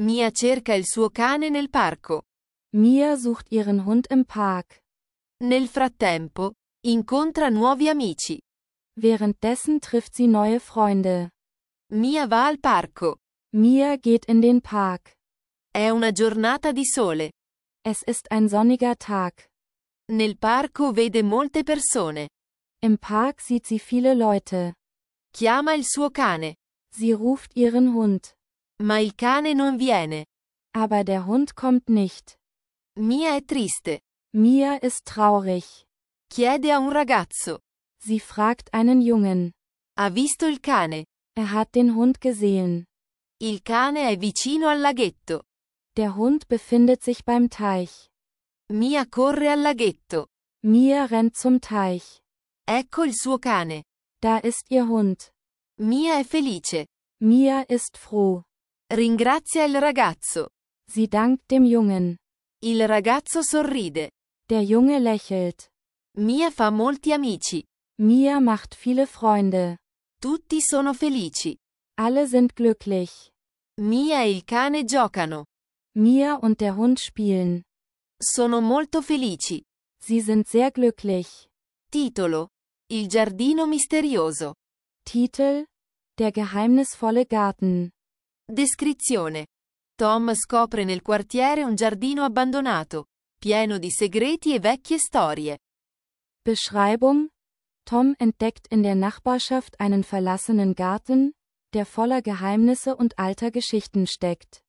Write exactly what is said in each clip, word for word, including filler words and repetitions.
Mia cerca il suo cane nel parco. Mia sucht ihren Hund im Park. Nel frattempo, incontra nuovi amici. Währenddessen trifft sie neue Freunde. Mia va al parco. Mia geht in den Park. È una giornata di sole. Es ist ein sonniger Tag. Nel parco vede molte persone. Im Park sieht sie viele Leute. Chiama il suo cane. Sie ruft ihren Hund. Ma il cane non viene. Aber der Hund kommt nicht. Mia è triste. Mia ist traurig. Chiede a un ragazzo. Sie fragt einen Jungen. Ha visto il cane? Er hat den Hund gesehen. Il cane è vicino al laghetto. Der Hund befindet sich beim Teich. Mia corre al laghetto. Mia rennt zum Teich. Ecco il suo cane. Da ist ihr Hund. Mia è felice. Mia ist froh. Ringrazia il ragazzo. Sie dankt dem Jungen. Il ragazzo sorride. Der Junge lächelt. Mia fa molti amici. Mia macht viele Freunde. Tutti sono felici. Alle sind glücklich. Mia e il cane giocano. Mia und der Hund spielen. Sono molto felici. Sie sind sehr glücklich. Titolo: Il giardino misterioso. Titel: Der geheimnisvolle Garten. Descrizione: Tom scopre nel quartiere un giardino abbandonato, pieno di segreti e vecchie storie. Beschreibung: Tom entdeckt in der Nachbarschaft einen verlassenen Garten, der voller Geheimnisse und alter Geschichten steckt.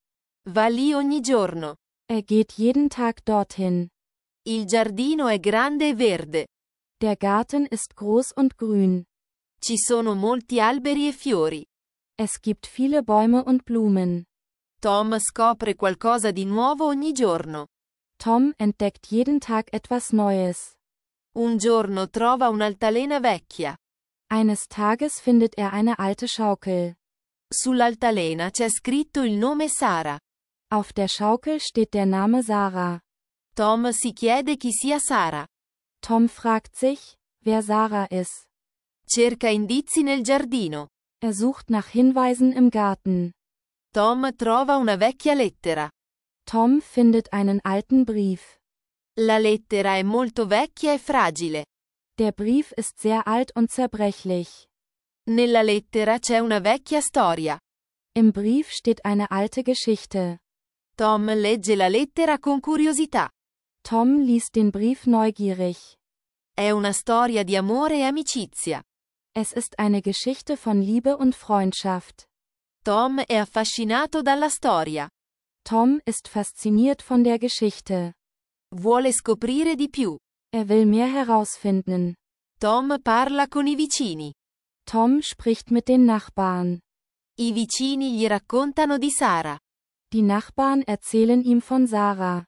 Va lì ogni giorno. Er geht jeden Tag dorthin. Il giardino è grande e verde. Der Garten ist groß und grün. Ci sono molti alberi e fiori. Es gibt viele Bäume und Blumen. Tom scopre qualcosa di nuovo ogni giorno. Tom entdeckt jeden Tag etwas Neues. Un giorno trova un'altalena vecchia. Eines Tages findet er eine alte Schaukel. Sull'altalena c'è scritto il nome Sara. Auf der Schaukel steht der Name Sarah. Tom si chiede chi sia Sara. Tom fragt sich, wer Sarah ist. Cerca indizi nel giardino. Er sucht nach Hinweisen im Garten. Tom trova una vecchia lettera. Tom findet einen alten Brief. La lettera è molto vecchia e fragile. Der Brief ist sehr alt und zerbrechlich. Nella lettera c'è una vecchia storia. Im Brief steht eine alte Geschichte. Tom legge la lettera con curiosità. Tom liest den Brief neugierig. È una storia di amore e amicizia. Es ist eine Geschichte von Liebe und Freundschaft. Tom è affascinato dalla storia. Tom ist fasziniert von der Geschichte. Vuole scoprire di più. Er will mehr herausfinden. Tom parla con i vicini. Tom spricht mit den Nachbarn. I vicini gli raccontano di Sara. Die Nachbarn erzählen ihm von Sarah.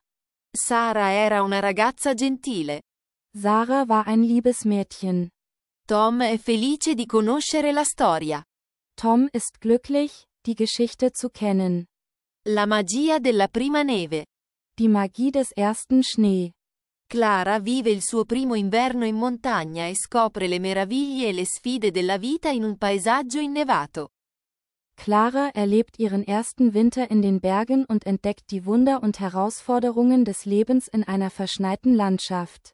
Sara era una ragazza gentile. Sarah war ein liebes Mädchen. Tom è felice di conoscere la storia. Tom ist glücklich, die Geschichte zu kennen. La magia della prima neve. Die Magie des ersten Schnee. Clara vive il suo primo inverno in montagna e scopre le meraviglie e le sfide della vita in un paesaggio innevato. Clara erlebt ihren ersten Winter in den Bergen und entdeckt die Wunder und Herausforderungen des Lebens in einer verschneiten Landschaft.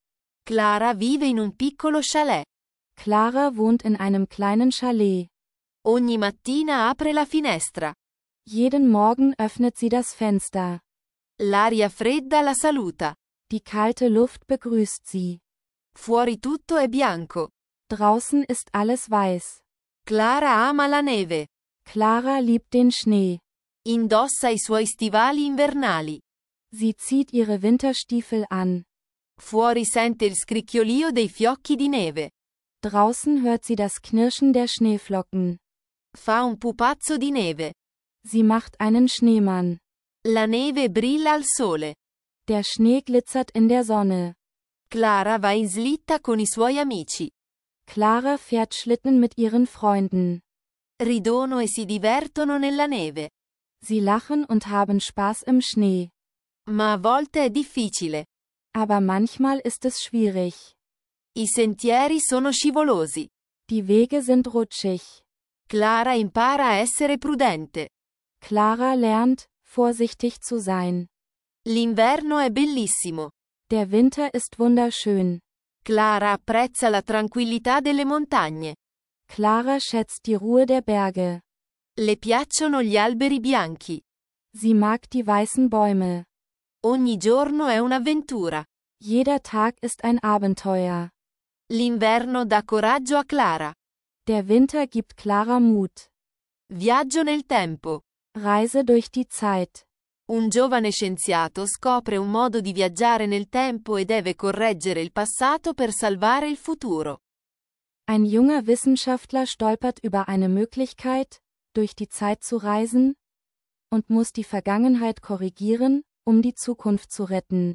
Clara vive in un piccolo chalet. Clara wohnt in einem kleinen Chalet. Ogni mattina apre la finestra. Jeden Morgen öffnet sie das Fenster. L'aria fredda la saluta. Die kalte Luft begrüßt sie. Fuori tutto è bianco. Draußen ist alles weiß. Clara ama la neve. Clara liebt den Schnee. Indossa i suoi stivali invernali. Sie zieht ihre Winterstiefel an. Fuori sente il scricchiolio dei fiocchi di neve. Draußen hört sie das Knirschen der Schneeflocken. Fa un pupazzo di neve. Sie macht einen Schneemann. La neve brilla al sole. Der Schnee glitzert in der Sonne. Clara va in slitta con i suoi amici. Clara fährt Schlitten mit ihren Freunden. Ridono e si divertono nella neve. Sie lachen und haben Spaß im Schnee. Ma a volte è difficile. Aber manchmal ist es schwierig. I sentieri sono scivolosi. Die Wege sind rutschig. Clara impara a essere prudente. Clara lernt, vorsichtig zu sein. L'inverno è bellissimo. Der Winter ist wunderschön. Clara apprezza la tranquillità delle montagne. Clara schätzt die Ruhe der Berge. Le piacciono gli alberi bianchi. Sie mag die weißen Bäume. Ogni giorno è un'avventura. Jeder Tag ist ein Abenteuer. L'inverno dà coraggio a Clara. Der Winter gibt Clara Mut. Viaggio nel tempo. Reise durch die Zeit. Un giovane scienziato scopre un modo di viaggiare nel tempo e deve correggere il passato per salvare il futuro. Ein junger Wissenschaftler stolpert über eine Möglichkeit, durch die Zeit zu reisen, und muss die Vergangenheit korrigieren, um die Zukunft zu retten.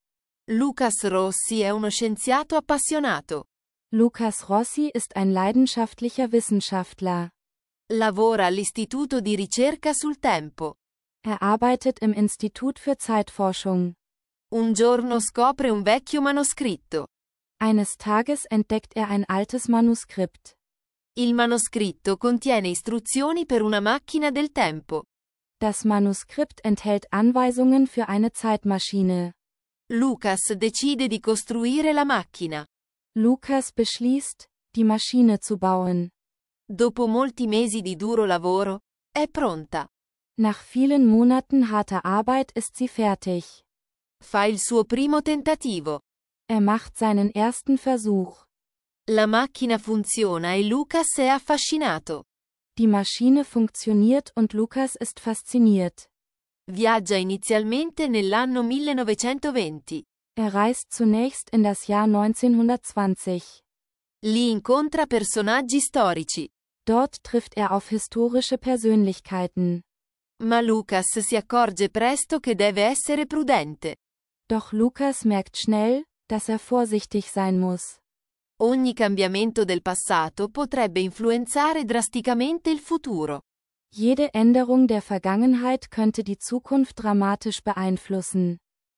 Lucas Rossi è uno scienziato appassionato. Lucas Rossi ist ein leidenschaftlicher Wissenschaftler. Lavora all'Istituto di ricerca sul tempo. Er arbeitet im Institut für Zeitforschung. Un giorno scopre un vecchio manoscritto. Eines Tages entdeckt er ein altes Manuskript. Il manoscritto contiene istruzioni per una macchina del tempo. Das Manuskript enthält Anweisungen für eine Zeitmaschine. Lucas decide di costruire la macchina. Lucas beschließt, die Maschine zu bauen. Dopo molti mesi di duro lavoro, è pronta. Nach vielen Monaten harter Arbeit ist sie fertig. Fa il suo primo tentativo. Er macht seinen ersten Versuch. La macchina funziona e Lucas è affascinato. Die Maschine funktioniert und Lucas ist fasziniert. Viaggia inizialmente nell'anno millenovecentoventi. Er reist zunächst in das Jahr neunzehnhundertzwanzig. Lì incontra personaggi storici. Dort trifft er auf historische Persönlichkeiten. Ma Lucas si accorge presto che deve essere prudente. Doch Lucas merkt schnell, dass er vorsichtig sein muss. Ogni cambiamento del passato potrebbe influenzare drasticamente il futuro. Jede Änderung der Vergangenheit könnte die Zukunft dramatisch beeinflussen.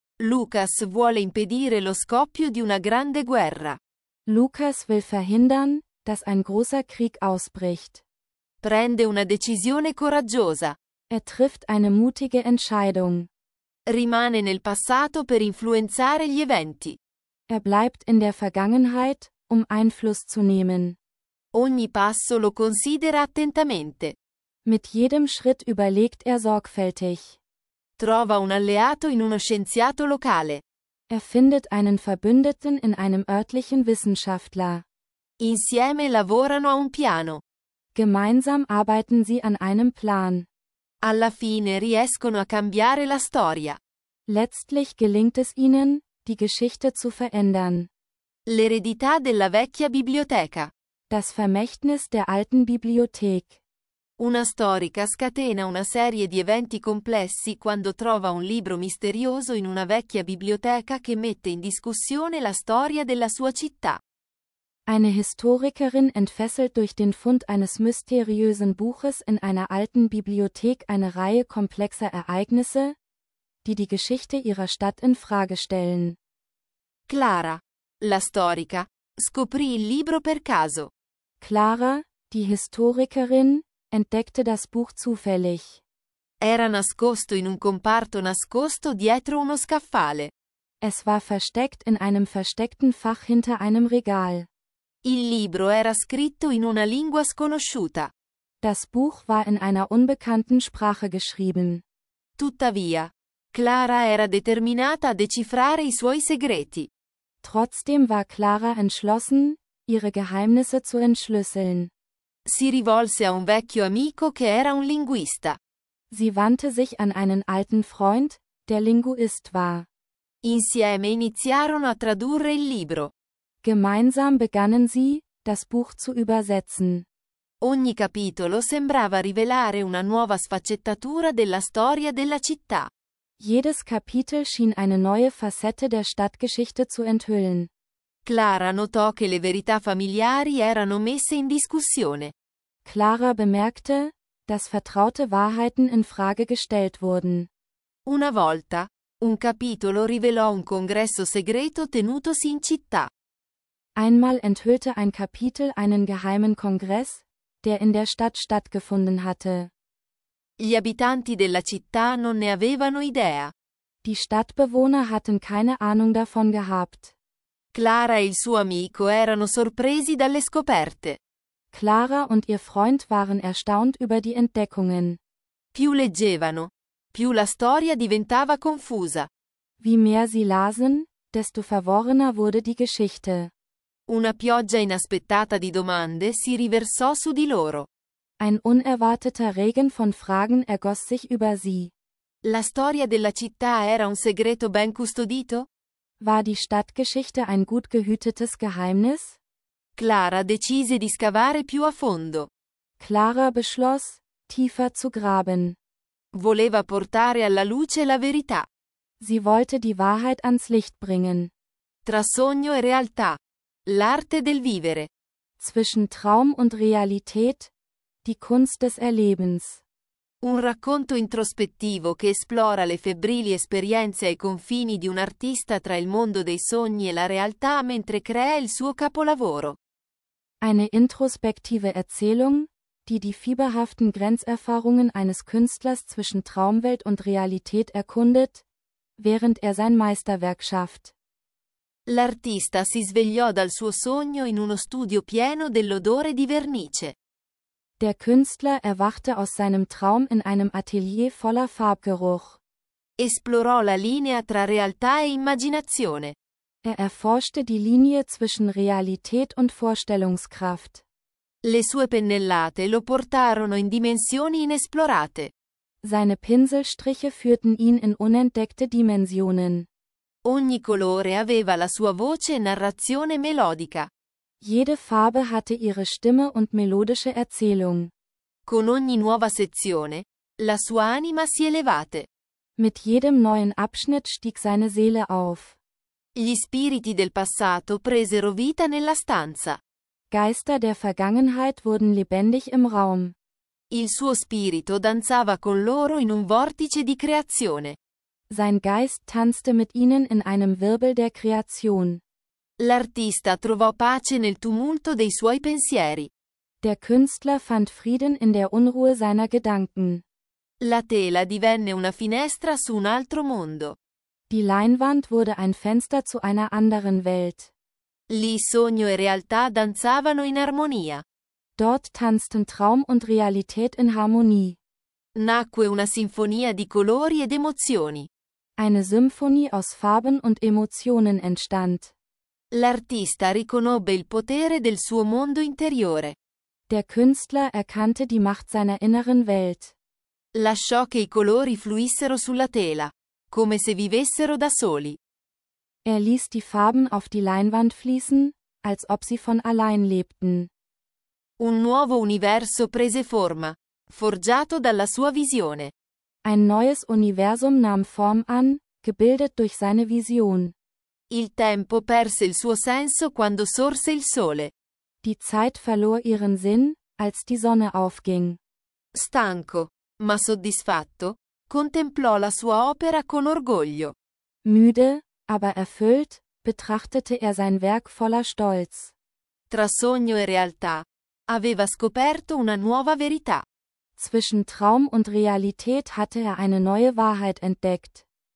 Lucas vuole impedire lo scoppio di una grande guerra. Lucas will verhindern, dass ein großer Krieg ausbricht. Prende una decisione coraggiosa. Er trifft eine mutige Entscheidung. Rimane nel passato per influenzare gli eventi. Er bleibt in der Vergangenheit, um Einfluss zu nehmen. Ogni passo lo considera attentamente. Mit jedem Schritt überlegt er sorgfältig. Trova un alleato in uno scienziato locale. Er findet einen Verbündeten in einem örtlichen Wissenschaftler. Insieme lavorano a un piano. Gemeinsam arbeiten sie an einem Plan. Alla fine riescono a cambiare la storia. Letztlich gelingt es ihnen, die Geschichte zu verändern. L'eredità della vecchia biblioteca. Das Vermächtnis der alten Bibliothek. Una storica scatena una serie di eventi complessi quando trova un libro misterioso in una vecchia biblioteca che mette in discussione la storia della sua città. Eine Historikerin entfesselt durch den Fund eines mysteriösen Buches in einer alten Bibliothek eine Reihe komplexer Ereignisse, die die Geschichte ihrer Stadt in Frage stellen. Clara, la storica, scoprì il libro per caso. Clara, die Historikerin, entdeckte das Buch zufällig. Era nascosto in un comparto nascosto dietro uno scaffale. Es war versteckt in einem versteckten Fach hinter einem Regal. Il libro era scritto in una lingua sconosciuta. Das Buch war in einer unbekannten Sprache geschrieben. Tuttavia, Clara era determinata a decifrare i suoi segreti. Trotzdem war Clara entschlossen, ihre Geheimnisse zu entschlüsseln. Si rivolse a un vecchio amico che era un linguista. Sie wandte sich an einen alten Freund, der Linguist war. Insieme iniziarono a tradurre il libro. Gemeinsam begannen sie, das Buch zu übersetzen. Ogni capitolo sembrava rivelare una nuova sfaccettatura della storia della città. Jedes Kapitel schien eine neue Facette der Stadtgeschichte zu enthüllen. Clara notò che le verità familiari erano messe in discussione. Clara bemerkte, dass vertraute Wahrheiten in Frage gestellt wurden. Una volta, un capitolo rivelò un congresso segreto tenutosi in città. Einmal enthüllte ein Kapitel einen geheimen Kongress, der in der Stadt stattgefunden hatte. Gli abitanti della città non ne avevano idea. Die Stadtbewohner hatten keine Ahnung davon gehabt. Clara e il suo amico erano sorpresi dalle scoperte. Clara und ihr Freund waren erstaunt über die Entdeckungen. Più leggevano, più la storia diventava confusa. Wie mehr sie lasen, desto verworrener wurde die Geschichte. Una pioggia inaspettata di domande si riversò su di loro. Ein unerwarteter Regen von Fragen ergoss sich über sie. La storia della città era un segreto ben custodito? War die Stadtgeschichte ein gut gehütetes Geheimnis? Clara decise di scavare più a fondo. Clara beschloss, tiefer zu graben. Voleva portare alla luce la verità. Sie wollte die Wahrheit ans Licht bringen. Tra sogno e realtà. L'arte del vivere. Zwischen Traum und Realität, die Kunst des Erlebens. Un racconto introspettivo che esplora le febbrili esperienze ai confini di un artista tra il mondo dei sogni e la realtà mentre crea il suo capolavoro. Eine introspektive Erzählung, die die fieberhaften Grenzerfahrungen eines Künstlers zwischen Traumwelt und Realität erkundet, während er sein Meisterwerk schafft. L'artista si svegliò dal suo sogno in uno studio pieno dell'odore di vernice. Der Künstler erwachte aus seinem Traum in einem Atelier voller Farbgeruch. Esplorò la linea tra realtà e immaginazione. Er erforschte die Linie zwischen Realität und Vorstellungskraft. Le sue pennellate lo portarono in dimensioni inesplorate. Seine Pinselstriche führten ihn in unentdeckte Dimensionen. Ogni colore aveva la sua voce e narrazione melodica. Jede Farbe hatte ihre Stimme und melodische Erzählung. Con ogni nuova sezione, la sua anima si elevate. Mit jedem neuen Abschnitt stieg seine Seele auf. Gli spiriti del passato presero vita nella stanza. Geister der Vergangenheit wurden lebendig im Raum. Il suo spirito danzava con loro in un vortice di creazione. Sein Geist tanzte mit ihnen in einem Wirbel der Kreation. L'artista trovò pace nel tumulto dei suoi pensieri. Der Künstler fand Frieden in der Unruhe seiner Gedanken. La tela divenne una finestra su un altro mondo. Die Leinwand wurde ein Fenster zu einer anderen Welt. Lì sogno e realtà danzavano in armonia. Dort tanzten Traum und Realität in Harmonie. Nacque una sinfonia di colori ed emozioni. Eine Symphonie aus Farben und Emotionen entstand. L'artista riconobbe il potere del suo mondo interiore. Der Künstler erkannte die Macht seiner inneren Welt. Lasciò che i colori fluissero sulla tela, come se vivessero da soli. Er ließ die Farben auf die Leinwand fließen, als ob sie von allein lebten. Un nuovo universo prese forma, forgiato dalla sua visione. Ein neues Universum nahm Form an, gebildet durch seine Vision. Il tempo perse il suo senso quando sorse il sole. Die Zeit verlor ihren Sinn, als die Sonne aufging. Stanco, ma soddisfatto, contemplò la sua opera con orgoglio. Müde, aber erfüllt, betrachtete er sein Werk voller Stolz. Tra sogno e realtà, aveva scoperto una nuova verità. Zwischen Traum und Realität hatte er eine neue Wahrheit entdeckt.